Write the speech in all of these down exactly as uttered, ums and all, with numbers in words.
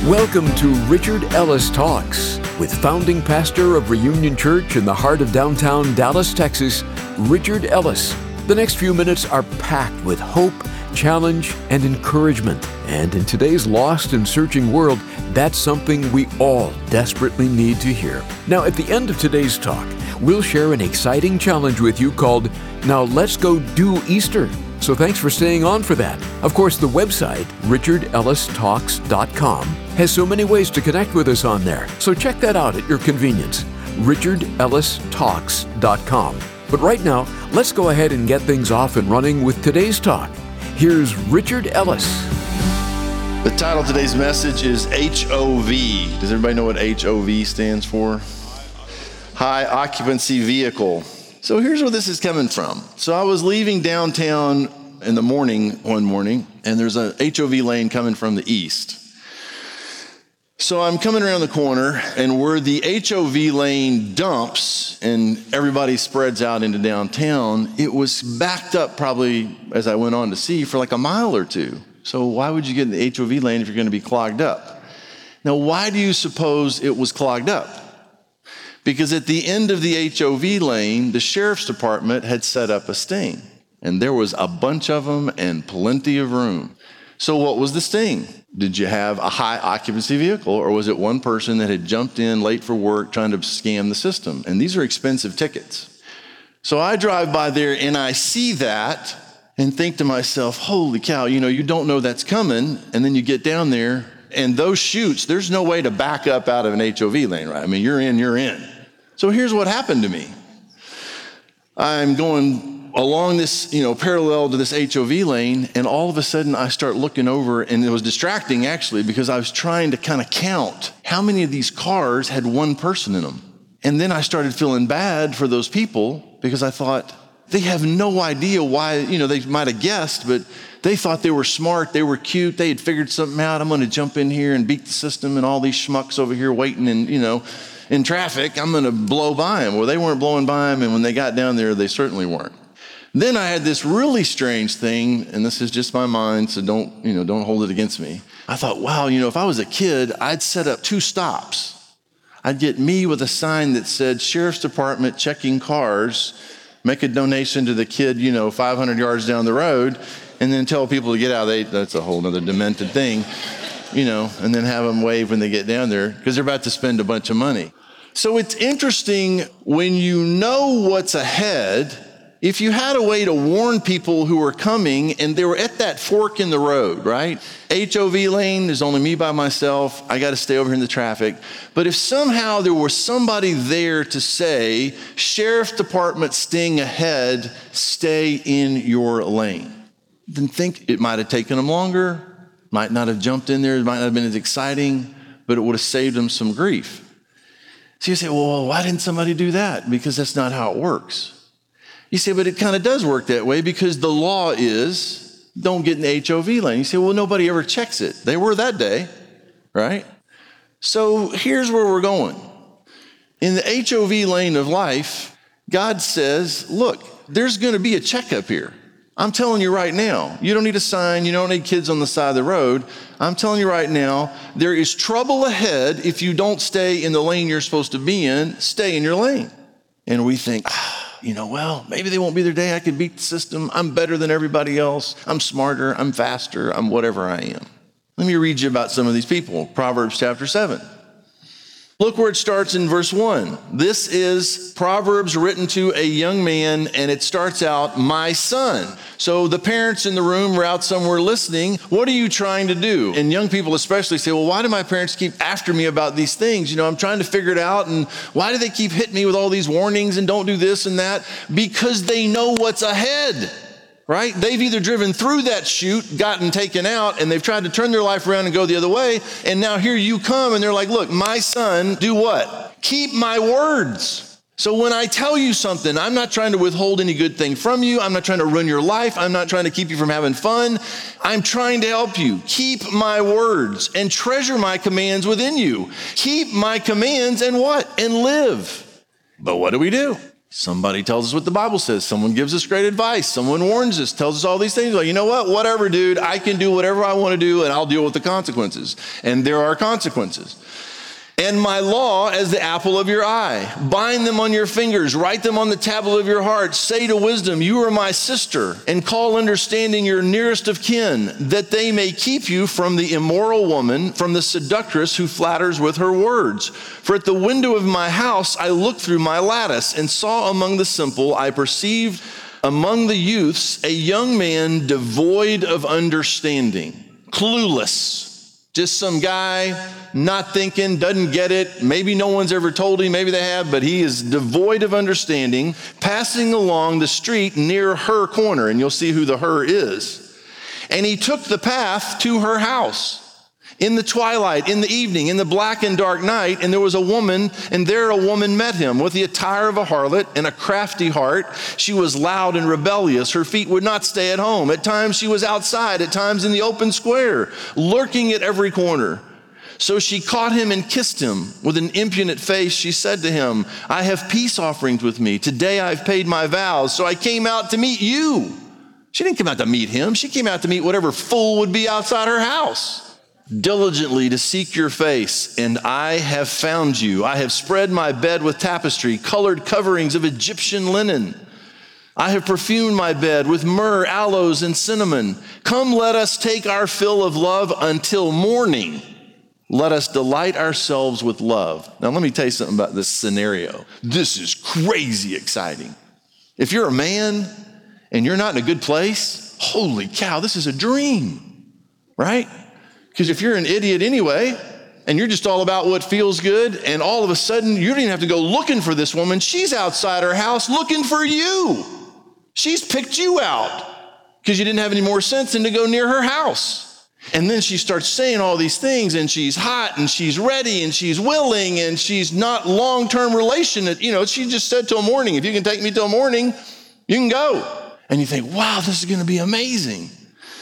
Welcome to Richard Ellis Talks with founding pastor of Reunion Church in the heart of downtown Dallas, Texas, Richard Ellis. The next few minutes are packed with hope, challenge, and encouragement. And in today's lost and searching world, that's something we all desperately need to hear. Now, at the end of today's talk, we'll share an exciting challenge with you called, Now Let's Go Do Easter. So thanks for staying on for that. Of course, the website, richard ellis talks dot com, has so many ways to connect with us on there. So check that out at your convenience, richard ellis talks dot com. But right now, let's go ahead and get things off and running with today's talk. Here's Richard Ellis. The title of today's message is H O V. Does everybody know what H O V stands for? High Occupancy Vehicle. So here's where this is coming from. So I was leaving downtown in the morning, one morning, and there's a H O V lane coming from the east. So I'm coming around the corner, and where the H O V lane dumps and everybody spreads out into downtown, it was backed up probably, as I went on to see, for like a mile or two. So why would you get in the H O V lane if you're going to be clogged up? Now, why do you suppose it was clogged up? Because at the end of the H O V lane, the sheriff's department had set up a sting, and there was a bunch of them and plenty of room. So what was the sting? Did you have a high occupancy vehicle, or was it one person that had jumped in late for work trying to scam the system? And these are expensive tickets. So I drive by there and I see that and think to myself, holy cow, you know, you don't know that's coming. And then you get down there and those chutes, there's no way to back up out of an H O V lane, right? I mean, you're in, you're in. So here's what happened to me. I'm going along this, you know, parallel to this H O V lane, and all of a sudden I start looking over, and it was distracting actually, because I was trying to kind of count how many of these cars had one person in them. And then I started feeling bad for those people, because I thought, they have no idea why, you know, they might have guessed, but they thought they were smart, they were cute, they had figured something out. I'm going to jump in here and beat the system, and all these schmucks over here waiting and, you know, in traffic, I'm going to blow by them. Well, they weren't blowing by them, and when they got down there, they certainly weren't. Then I had this really strange thing, and this is just my mind, so don't, you know, don't hold it against me. I thought, wow, you know, if I was a kid, I'd set up two stops. I'd get me with a sign that said, Sheriff's Department checking cars, make a donation to the kid, you know, five hundred yards down the road, and then tell people to get out. They, that's a whole other demented thing, you know, and then have them wave when they get down there, because they're about to spend a bunch of money. So it's interesting when you know what's ahead. If you had a way to warn people who were coming and they were at that fork in the road, right? H O V lane, there's only me by myself. I got to stay over here in the traffic. But if somehow there was somebody there to say, Sheriff's Department sting ahead, stay in your lane, then think it might have taken them longer, might not have jumped in there, it might not have been as exciting, but it would have saved them some grief. So you say, well, why didn't somebody do that? Because that's not how it works. You say, but it kind of does work that way, because the law is don't get in the H O V lane. You say, well, nobody ever checks it. They were that day, right? So here's where we're going. In the H O V lane of life, God says, look, there's going to be a checkup here. I'm telling you right now, you don't need a sign, you don't need kids on the side of the road. I'm telling you right now, there is trouble ahead if you don't stay in the lane you're supposed to be in. Stay in your lane. And we think, ah, you know, well, maybe they won't be their day. I can beat the system. I'm better than everybody else. I'm smarter. I'm faster. I'm whatever I am. Let me read you about some of these people. Proverbs chapter seven. Look where it starts in verse one. This is Proverbs written to a young man, and it starts out, my son. So the parents in the room are out somewhere listening. What are you trying to do? And young people especially say, well, why do my parents keep after me about these things? You know, I'm trying to figure it out, and why do they keep hitting me with all these warnings and don't do this and that? Because they know what's ahead. Right? They've either driven through that chute, gotten taken out, and they've tried to turn their life around and go the other way. And now here you come, and they're like, look, my son, do what? Keep my words. So when I tell you something, I'm not trying to withhold any good thing from you. I'm not trying to ruin your life. I'm not trying to keep you from having fun. I'm trying to help you. Keep my words and treasure my commands within you. Keep my commands and what? And live. But what do we do? Somebody tells us what the Bible says. Someone gives us great advice. Someone warns us, tells us all these things. Like, you know what? Whatever, dude. I can do whatever I want to do, and I'll deal with the consequences. And there are consequences. And my law as the apple of your eye. Bind them on your fingers. Write them on the tablet of your heart. Say to wisdom, you are my sister. And call understanding your nearest of kin, that they may keep you from the immoral woman, from the seductress who flatters with her words. For at the window of my house I looked through my lattice, and saw among the simple, I perceived among the youths a young man devoid of understanding, clueless. Just some guy, not thinking, doesn't get it. Maybe no one's ever told him, maybe they have, but he is devoid of understanding, passing along the street near her corner, and you'll see who the her is. And he took the path to her house in the twilight, in the evening, in the black and dark night, and there was a woman, and there a woman met him with the attire of a harlot and a crafty heart. She was loud and rebellious. Her feet would not stay at home. At times she was outside, at times in the open square, lurking at every corner. So she caught him and kissed him. With an impudent face, she said to him, I have peace offerings with me. Today I've paid my vows, so I came out to meet you. She didn't come out to meet him. She came out to meet whatever fool would be outside her house. Diligently to seek your face, and I have found you. I have spread my bed with tapestry, colored coverings of Egyptian linen. I have perfumed my bed with myrrh, aloes, and cinnamon. Come, let us take our fill of love until morning. Let us delight ourselves with love. Now, let me tell you something about this scenario. This is crazy exciting. If you're a man and you're not in a good place, holy cow, this is a dream, right? Because if you're an idiot anyway, and you're just all about what feels good, and all of a sudden you don't even have to go looking for this woman. She's outside her house looking for you. She's picked you out because you didn't have any more sense than to go near her house. And then she starts saying all these things, and she's hot, and she's ready, and she's willing, and she's not long-term relation. You know, she just said till morning, if you can take me till morning, you can go. And you think, wow, this is going to be amazing.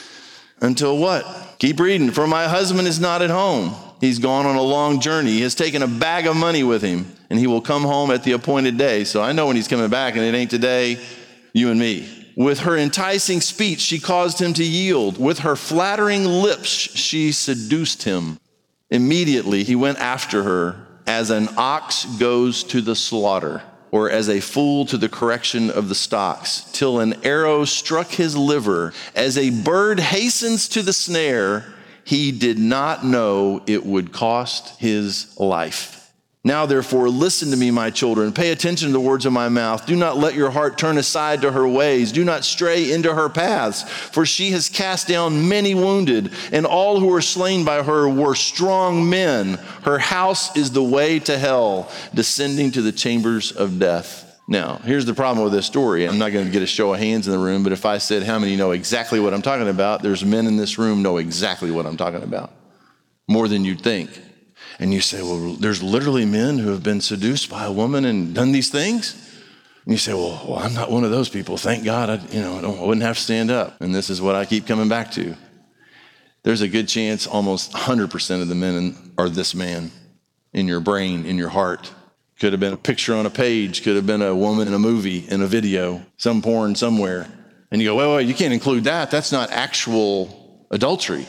Until what? Keep reading. For my husband is not at home. He's gone on a long journey. He has taken a bag of money with him, and he will come home at the appointed day. So I know when he's coming back, and it ain't today, you and me. With her enticing speech, she caused him to yield. With her flattering lips, she seduced him. Immediately, he went after her as an ox goes to the slaughter, or as a fool to the correction of the stocks, till an arrow struck his liver. As a bird hastens to the snare, he did not know it would cost his life. Now, therefore, listen to me, my children. Pay attention to the words of my mouth. Do not let your heart turn aside to her ways. Do not stray into her paths, for she has cast down many wounded, and all who were slain by her were strong men. Her house is the way to hell, descending to the chambers of death. Now, here's the problem with this story. I'm not going to get a show of hands in the room, but if I said how many know exactly what I'm talking about, there's men in this room know exactly what I'm talking about, more than you'd think. And you say, well, there's literally men who have been seduced by a woman and done these things. And you say, well, well I'm not one of those people. Thank God, I, you know, I, don't, I wouldn't have to stand up. And this is what I keep coming back to. There's a good chance almost one hundred percent of the men are this man in your brain, in your heart. Could have been a picture on a page. Could have been a woman in a movie, in a video, some porn somewhere. And you go, wait, wait, you can't include that. That's not actual adultery.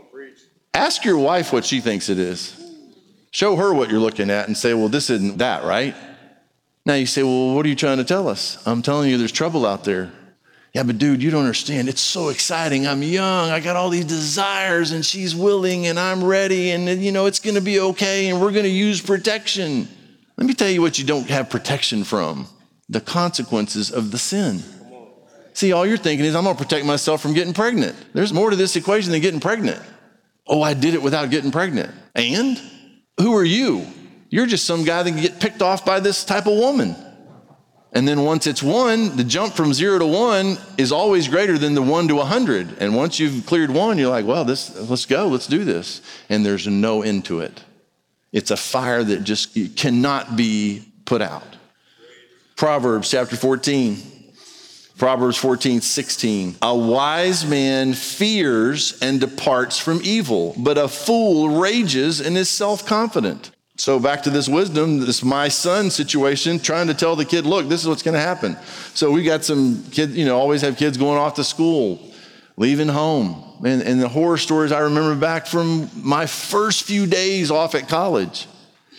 Ask your wife what she thinks it is. Show her what you're looking at and say, well, this isn't that, right? Now you say, well, what are you trying to tell us? I'm telling you there's trouble out there. Yeah, but dude, you don't understand. It's so exciting. I'm young. I got all these desires, and she's willing, and I'm ready, and you know, it's going to be okay, and we're going to use protection. Let me tell you what you don't have protection from: the consequences of the sin. See, all you're thinking is, I'm going to protect myself from getting pregnant. There's more to this equation than getting pregnant. Oh, I did it without getting pregnant. And? Who are you? You're just some guy that can get picked off by this type of woman. And then once it's one, the jump from zero to one is always greater than the one to a hundred. And once you've cleared one, you're like, well, this, let's go, let's do this. And there's no end to it. It's a fire that just cannot be put out. Proverbs chapter fourteen. Proverbs fourteen, sixteen. A wise man fears and departs from evil, but a fool rages and is self-confident. So back to this wisdom, this my son situation, trying to tell the kid, look, this is what's going to happen. So we got some kids, you know, always have kids going off to school, leaving home. And, and the horror stories I remember back from my first few days off at college.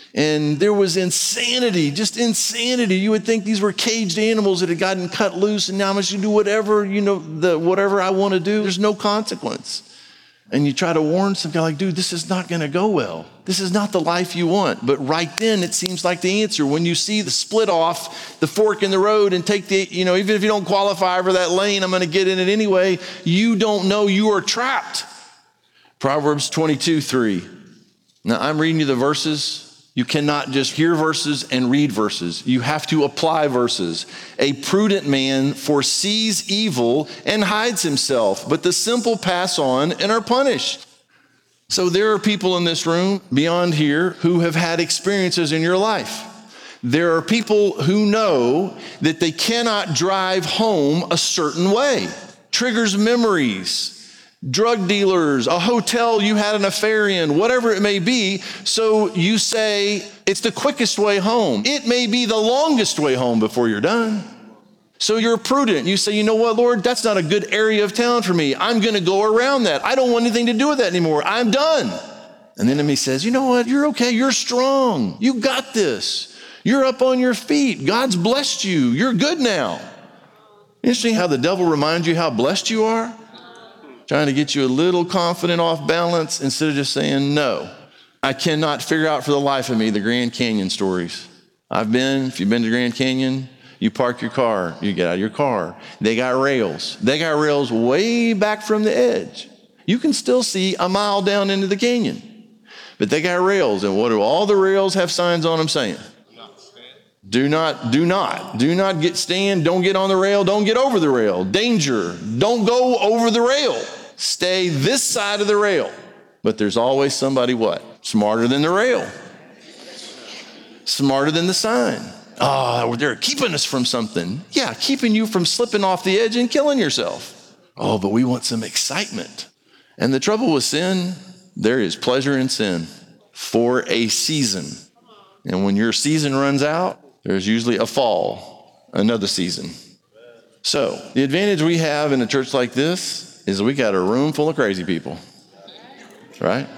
And there was insanity, just insanity. You would think these were caged animals that had gotten cut loose, and now I'm just going to do whatever, you know, the whatever I want to do. There's no consequence. And you try to warn some guy like, dude, this is not going to go well. This is not the life you want. But right then, it seems like the answer. When you see the split off, the fork in the road, and take the, you know, even if you don't qualify for that lane, I'm going to get in it anyway. You don't know you are trapped. Proverbs twenty-two, three. Now, I'm reading you the verses. You cannot just hear verses and read verses. You have to apply verses. A prudent man foresees evil and hides himself, but the simple pass on and are punished. So there are people in this room beyond here who have had experiences in your life. There are people who know that they cannot drive home a certain way. Triggers memories. Drug dealers, a hotel you had an affair in, whatever it may be. So you say, it's the quickest way home. It may be the longest way home before you're done. So you're prudent. You say, you know what, Lord, that's not a good area of town for me. I'm going to go around that. I don't want anything to do with that anymore. I'm done. And the enemy says, you know what, you're okay. You're strong. You got this. You're up on your feet. God's blessed you. You're good now. Interesting how the devil reminds you how blessed you are. Trying to get you a little confident off balance instead of just saying no. I cannot figure out for the life of me the Grand Canyon stories. I've been, if you've been to Grand Canyon, you park your car, you get out of your car. They got rails. They got rails way back from the edge. You can still see a mile down into the canyon. But they got rails, and what do all the rails have signs on them saying? Do not, do not, do not get stand, don't get on the rail, don't get over the rail. Danger, don't go over the rail. Stay this side of the rail. But there's always somebody what? Smarter than the rail. Smarter than the sign. Oh, they're keeping us from something. Yeah, keeping you from slipping off the edge and killing yourself. Oh, but we want some excitement. And the trouble with sin, there is pleasure in sin for a season. And when your season runs out, there's usually a fall, another season. So the advantage we have in a church like this is we got a room full of crazy people, right?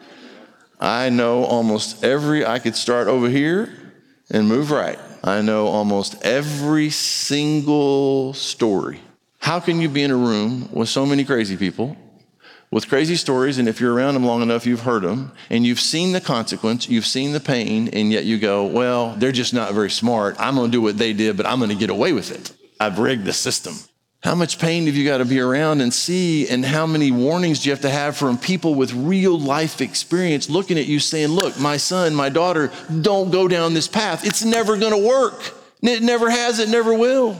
I know almost every, I could start over here and move right. I know almost every single story. How can you be in a room with so many crazy people with crazy stories, and if you're around them long enough, you've heard them, and you've seen the consequence, you've seen the pain, and yet you go, well, they're just not very smart. I'm going to do what they did, but I'm going to get away with it. I've rigged the system. How much pain have you got to be around and see, and how many warnings do you have to have from people with real life experience looking at you saying, look, my son, my daughter, don't go down this path. It's never going to work. It never has, it never will.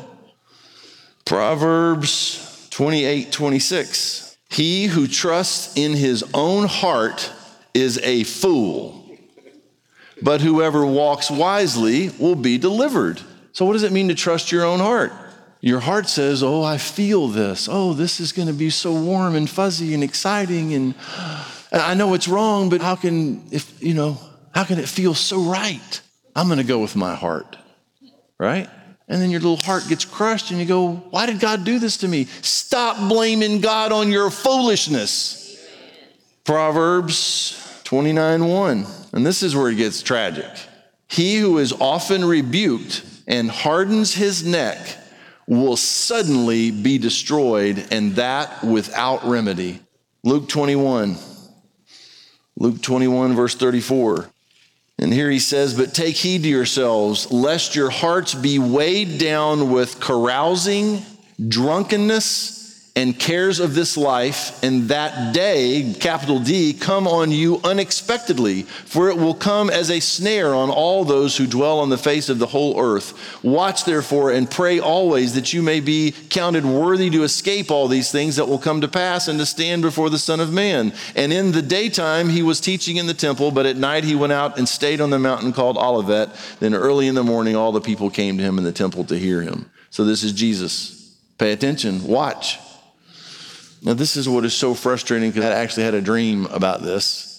Proverbs twenty-eight, twenty-six. He who trusts in his own heart is a fool, but whoever walks wisely will be delivered. So what does it mean to trust your own heart? Your heart says, oh, I feel this. Oh, this is going to be so warm and fuzzy and exciting. And I know it's wrong, but how can, if you know, how can it feel so right? I'm going to go with my heart, right? And then your little heart gets crushed and you go, why did God do this to me? Stop blaming God on your foolishness. Proverbs twenty-nine, one. And this is where it gets tragic. He who is often rebuked and hardens his neck will suddenly be destroyed, and that without remedy. Luke twenty-one. Luke twenty-one, verse thirty-four. And here he says, but take heed to yourselves, lest your hearts be weighed down with carousing, drunkenness, and cares of this life, and that day, capital D, come on you unexpectedly, for it will come as a snare on all those who dwell on the face of the whole earth. Watch therefore and pray always that you may be counted worthy to escape all these things that will come to pass and to stand before the Son of Man. And in the daytime he was teaching in the temple, but at night he went out and stayed on the mountain called Olivet. Then early in the morning all the people came to him in the temple to hear him. So this is Jesus. Pay attention. Watch. Now, this is what is so frustrating, because I actually had a dream about this.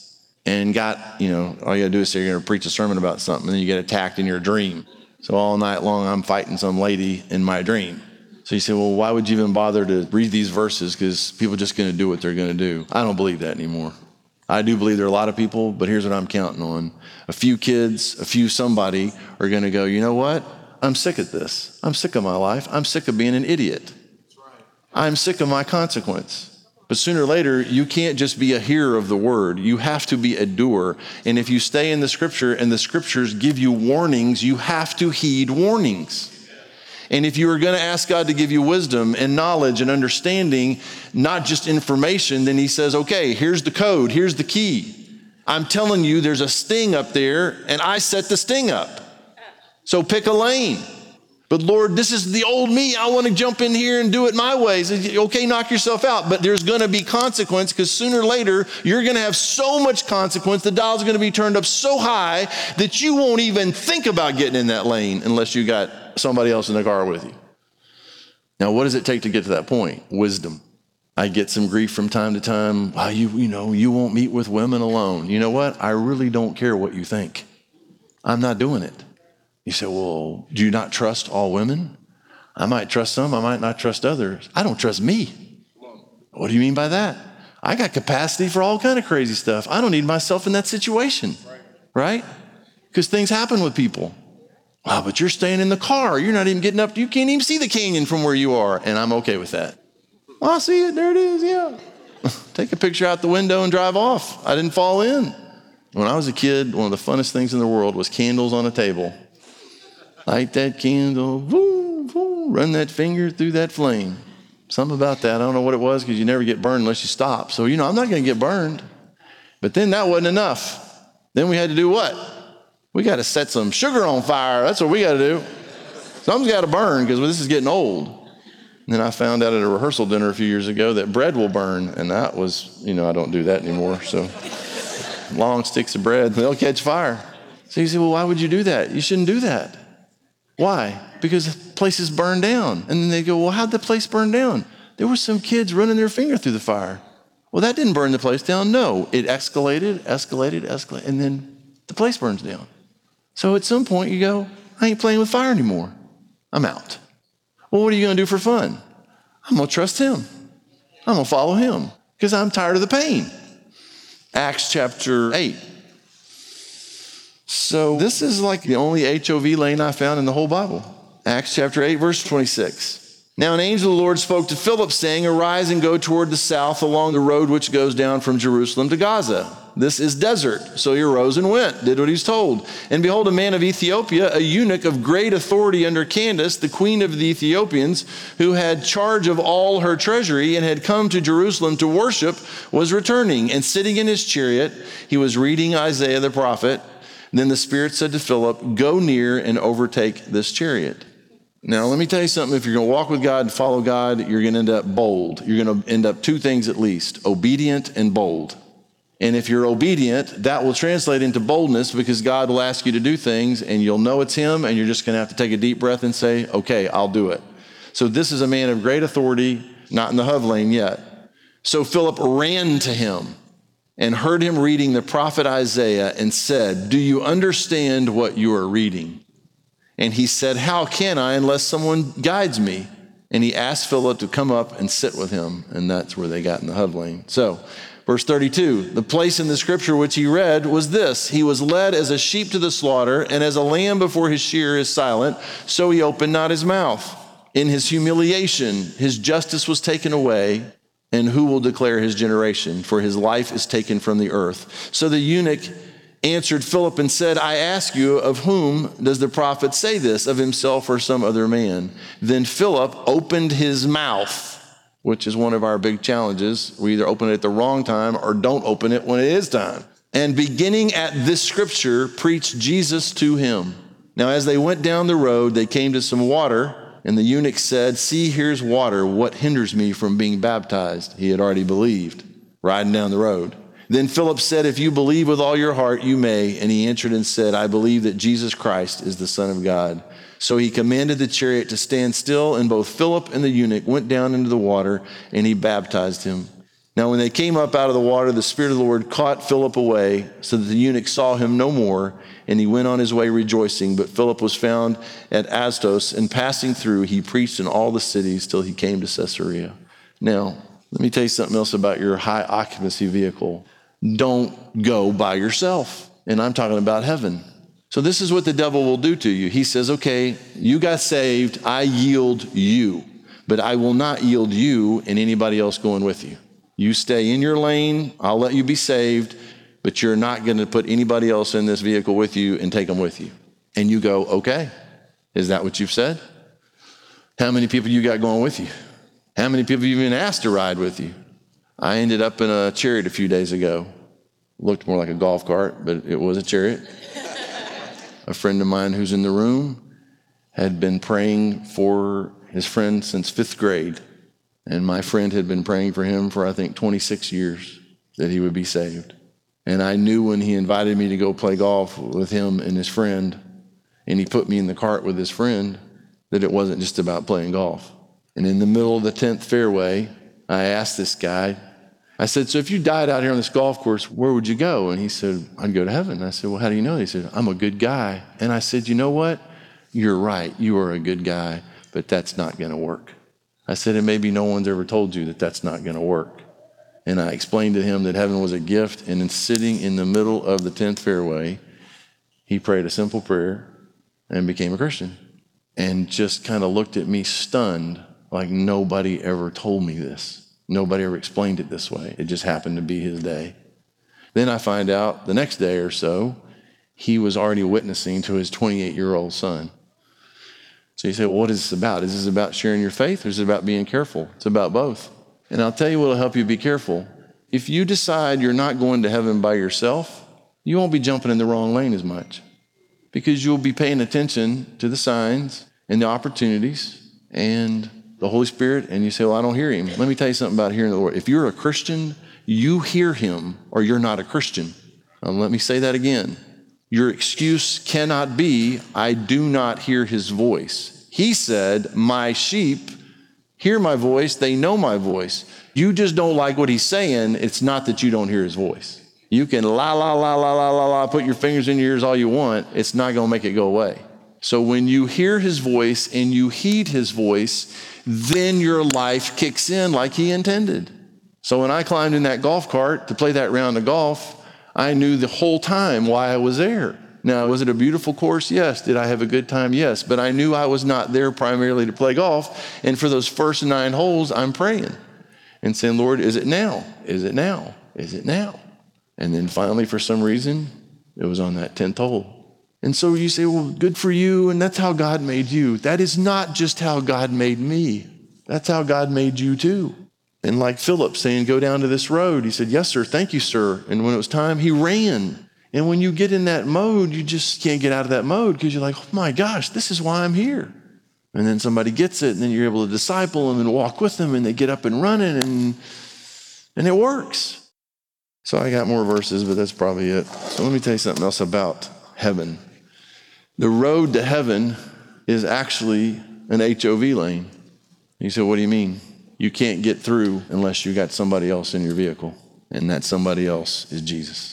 and got, you know, all you gotta do is say you're gonna preach a sermon about something, and then you get attacked in your dream. So all night long, I'm fighting some lady in my dream. So you say, well, why would you even bother to read these verses? Because people are just gonna do what they're gonna do. I don't believe that anymore. I do believe there are a lot of people, but here's what I'm counting on. A few kids, a few somebody are gonna go, you know what? I'm sick of this. I'm sick of my life. I'm sick of being an idiot. I'm sick of my consequence. But sooner or later, you can't just be a hearer of the word. You have to be a doer. And if you stay in the scripture and the scriptures give you warnings, you have to heed warnings. And if you are going to ask God to give you wisdom and knowledge and understanding, not just information, then he says, okay, here's the code. Here's the key. I'm telling you, there's a sting up there, and I set the sting up. So pick a lane. But Lord, this is the old me. I want to jump in here and do it my ways. Okay, knock yourself out. But there's going to be consequence, because sooner or later, you're going to have so much consequence. The dial's going to be turned up so high that you won't even think about getting in that lane unless you got somebody else in the car with you. Now, what does it take to get to that point? Wisdom. I get some grief from time to time. Well, you, you know, you won't meet with women alone. You know what? I really don't care what you think. I'm not doing it. You say, well, do you not trust all women? I might trust some, I might not trust others. I don't trust me. What do you mean by that? I got capacity for all kind of crazy stuff. I don't need myself in that situation, right? Because things happen with people. Wow, but you're staying in the car. You're not even getting up. You can't even see the canyon from where you are. And I'm okay with that. Well, I see it. There it is. Yeah. Take a picture out the window and drive off. I didn't fall in. When I was a kid, one of the funnest things in the world was candles on a table. Light that candle, boom, boom, run that finger through that flame. Something about that. I don't know what it was, because you never get burned unless you stop. So, you know, I'm not going to get burned. But then that wasn't enough. Then we had to do what? We got to set some sugar on fire. That's what we got to do. Something's got to burn, because this is getting old. And then I found out at a rehearsal dinner a few years ago that bread will burn. And that was, you know, I don't do that anymore. So long sticks of bread, they'll catch fire. So you say, well, why would you do that? You shouldn't do that. Why? Because places burned down. And then they go, well, how'd the place burn down? There were some kids running their finger through the fire. Well, that didn't burn the place down. No, it escalated, escalated, escalated, and then the place burns down. So at some point you go, I ain't playing with fire anymore. I'm out. Well, what are you going to do for fun? I'm going to trust him. I'm going to follow him, because I'm tired of the pain. Acts chapter eight. So this is like the only H O V lane I found in the whole Bible. Acts chapter eight, verse twenty-six. Now an angel of the Lord spoke to Philip, saying, arise and go toward the south along the road which goes down from Jerusalem to Gaza. This is desert. So he arose and went, did what he was told. And behold, a man of Ethiopia, a eunuch of great authority under Candace, the queen of the Ethiopians, who had charge of all her treasury and had come to Jerusalem to worship, was returning. And sitting in his chariot, he was reading Isaiah the prophet. Then the Spirit said to Philip, go near and overtake this chariot. Now, let me tell you something. If you're going to walk with God and follow God, you're going to end up bold. You're going to end up two things at least, obedient and bold. And if you're obedient, that will translate into boldness, because God will ask you to do things and you'll know it's him, and you're just going to have to take a deep breath and say, okay, I'll do it. So this is a man of great authority, not in the H O V lane yet. So Philip ran to him and heard him reading the prophet Isaiah and said, do you understand what you are reading? And he said, how can I unless someone guides me? And he asked Philip to come up and sit with him. And that's where they got in the H O V lane. So verse thirty-two, the place in the scripture which he read was this: he was led as a sheep to the slaughter, and as a lamb before his shearer is silent, so he opened not his mouth. In his humiliation, his justice was taken away. And who will declare his generation? For his life is taken from the earth. So the eunuch answered Philip and said, I ask you, of whom does the prophet say this, of himself or some other man? Then Philip opened his mouth, which is one of our big challenges. We either open it at the wrong time or don't open it when it is time. And beginning at this scripture, preached Jesus to him. Now, as they went down the road, they came to some water. And the eunuch said, see, here's water. What hinders me from being baptized? He had already believed, riding down the road. Then Philip said, if you believe with all your heart, you may. And he answered and said, I believe that Jesus Christ is the Son of God. So he commanded the chariot to stand still, and both Philip and the eunuch went down into the water, and he baptized him. Now, when they came up out of the water, the Spirit of the Lord caught Philip away, so that the eunuch saw him no more, and he went on his way rejoicing. But Philip was found at Assos, and passing through, he preached in all the cities till he came to Caesarea. Now, let me tell you something else about your high occupancy vehicle. Don't go by yourself. And I'm talking about heaven. So this is what the devil will do to you. He says, okay, you got saved, I yield you, but I will not yield you and anybody else going with you. You stay in your lane, I'll let you be saved, but you're not going to put anybody else in this vehicle with you and take them with you. And you go, okay, is that what you've said? How many people you got going with you? How many people you've been asked to ride with you? I ended up in a chariot a few days ago. Looked more like a golf cart, but it was a chariot. A friend of mine who's in the room had been praying for his friend since fifth grade. And my friend had been praying for him for, I think, twenty-six years, that he would be saved. And I knew when he invited me to go play golf with him and his friend, and he put me in the cart with his friend, that it wasn't just about playing golf. And in the middle of the tenth fairway, I asked this guy, I said, so if you died out here on this golf course, where would you go? And he said, I'd go to heaven. And I said, well, how do you know? He said, I'm a good guy. And I said, you know what? You're right. You are a good guy, but that's not going to work. I said, and maybe no one's ever told you that that's not going to work. And I explained to him that heaven was a gift. And in sitting in the middle of the tenth fairway, he prayed a simple prayer and became a Christian. And just kind of looked at me stunned, like nobody ever told me this. Nobody ever explained it this way. It just happened to be his day. Then I find out the next day or so, he was already witnessing to his twenty-eight-year-old son. So you say, well, what is this about? Is this about sharing your faith, or is it about being careful? It's about both. And I'll tell you what will help you be careful. If you decide you're not going to heaven by yourself, you won't be jumping in the wrong lane as much, because you'll be paying attention to the signs and the opportunities and the Holy Spirit, and you say, well, I don't hear him. Let me tell you something about hearing the Lord. If you're a Christian, you hear him, or you're not a Christian. Now, let me say that again. Your excuse cannot be, I do not hear his voice. He said, my sheep hear my voice, they know my voice. You just don't like what he's saying. It's not that you don't hear his voice. You can la, la, la, la, la, la, la, put your fingers in your ears all you want. It's not going to make it go away. So when you hear his voice and you heed his voice, then your life kicks in like he intended. So when I climbed in that golf cart to play that round of golf, I knew the whole time why I was there. Now, was it a beautiful course? Yes. Did I have a good time? Yes. But I knew I was not there primarily to play golf. And for those first nine holes, I'm praying and saying, Lord, is it now? Is it now? Is it now? And then finally, for some reason, it was on that tenth hole. And so you say, well, good for you, and that's how God made you. That is not just how God made me. That's how God made you too. And like Philip saying, go down to this road. He said, yes, sir. Thank you, sir. And when it was time, he ran. And when you get in that mode, you just can't get out of that mode, because you're like, oh my gosh, this is why I'm here. And then somebody gets it, and then you're able to disciple them and walk with them, and they get up and running, and, and it works. So I got more verses, but that's probably it. So let me tell you something else about heaven. The road to heaven is actually an H O V lane. You say, what do you mean? You can't get through unless you got somebody else in your vehicle, and that somebody else is Jesus.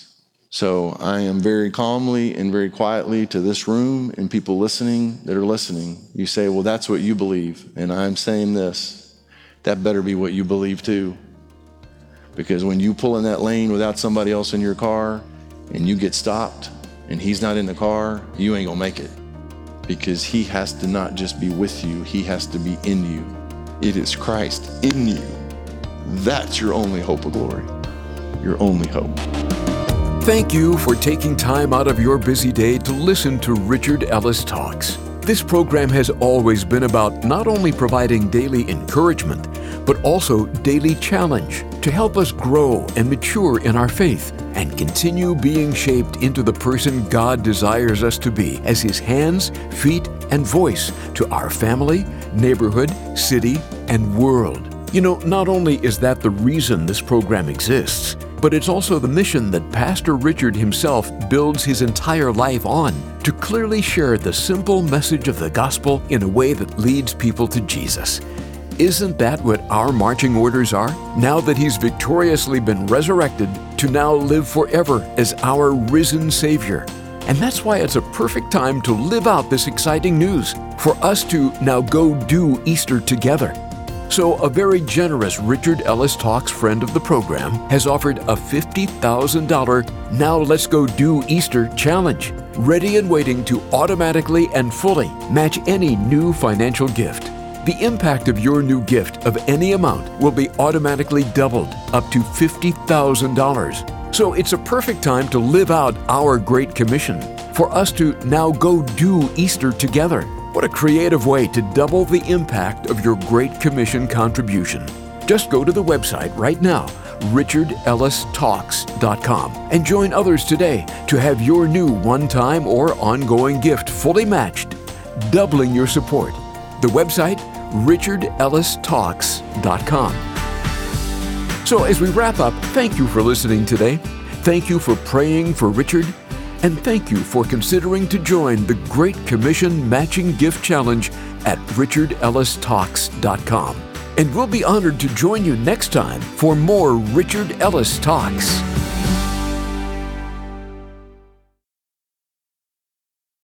So I am very calmly and very quietly to this room and people listening that are listening. You say, well, that's what you believe. And I'm saying this, that better be what you believe too. Because when you pull in that lane without somebody else in your car and you get stopped and he's not in the car, you ain't gonna make it. Because he has to not just be with you, he has to be in you. It is Christ in you. That's your only hope of glory. Your only hope. Thank you for taking time out of your busy day to listen to Richard Ellis Talks. This program has always been about not only providing daily encouragement, but also daily challenge to help us grow and mature in our faith and continue being shaped into the person God desires us to be as His hands, feet, and voice to our family, neighborhood, city, and world. You know, not only is that the reason this program exists, but it's also the mission that Pastor Richard himself builds his entire life on, to clearly share the simple message of the gospel in a way that leads people to Jesus. Isn't that what our marching orders are? Now that He's victoriously been resurrected, to now live forever as our risen Savior. And that's why it's a perfect time to live out this exciting news, for us to now go do Easter together. So a very generous Richard Ellis Talks friend of the program has offered a fifty thousand dollars Now Let's Go Do Easter challenge, ready and waiting to automatically and fully match any new financial gift. The impact of your new gift of any amount will be automatically doubled up to fifty thousand dollars. So it's a perfect time to live out our Great Commission, for us to now go do Easter together. What a creative way to double the impact of your Great Commission contribution. Just go to the website right now, richard ellis talks dot com, and join others today to have your new one-time or ongoing gift fully matched, doubling your support. The website, richard ellis talks dot com. So as we wrap up, thank you for listening today. Thank you for praying for Richard. And thank you for considering to join the Great Commission Matching Gift Challenge at richard ellis talks dot com. And we'll be honored to join you next time for more Richard Ellis Talks.